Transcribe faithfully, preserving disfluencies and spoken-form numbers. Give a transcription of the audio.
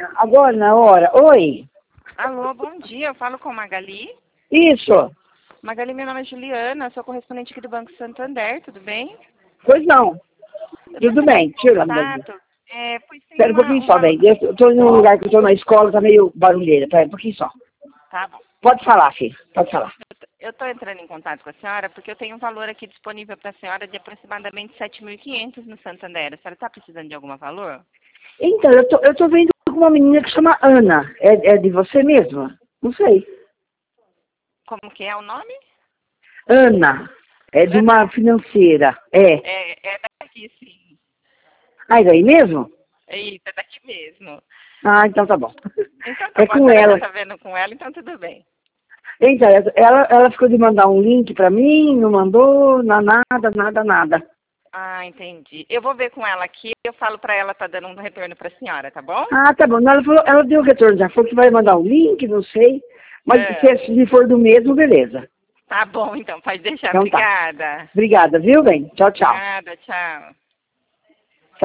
Agora, na hora. Oi. Alô, bom dia. Eu falo com Magali. Isso. Magali, meu nome é Juliana, sou correspondente aqui do Banco Santander, tudo bem? Pois não. Tudo bem. Tira. Contato. É, pois tem Espera um uma, pouquinho só, uma... bem. Eu tô num lugar que eu tô na escola, tá meio barulheira. Espera um pouquinho só. Tá bom. Pode falar, filho. Pode falar. Eu estou entrando em contato com a senhora porque eu tenho um valor aqui disponível para a senhora de aproximadamente sete mil e quinhentos no Santander. A senhora está precisando de algum valor? Então, eu tô, eu tô vendo com uma menina que chama Ana. É, é de você mesma? Não sei. Como que é o nome? Ana. É de uma financeira. É. É, é daqui, sim. Ah, é daí mesmo? É isso, é daqui mesmo. Ah, então tá bom. Então tá É bom, a com senhora já ela. está vendo com ela, então tudo bem. Então, ela, ela ficou de mandar um link pra mim, não mandou, na- nada, nada, nada. Ah, entendi. Eu vou ver com ela aqui, eu falo para ela tá dando um retorno para a senhora, tá bom? Ah, tá bom. Não, ela, falou, ela deu o retorno, já falou que vai mandar um link, não sei. Mas É. se, se for do mesmo, beleza. Tá bom, então, pode deixar. Então tá. Obrigada. Obrigada, viu, bem? Tchau, tchau. Nada, tchau.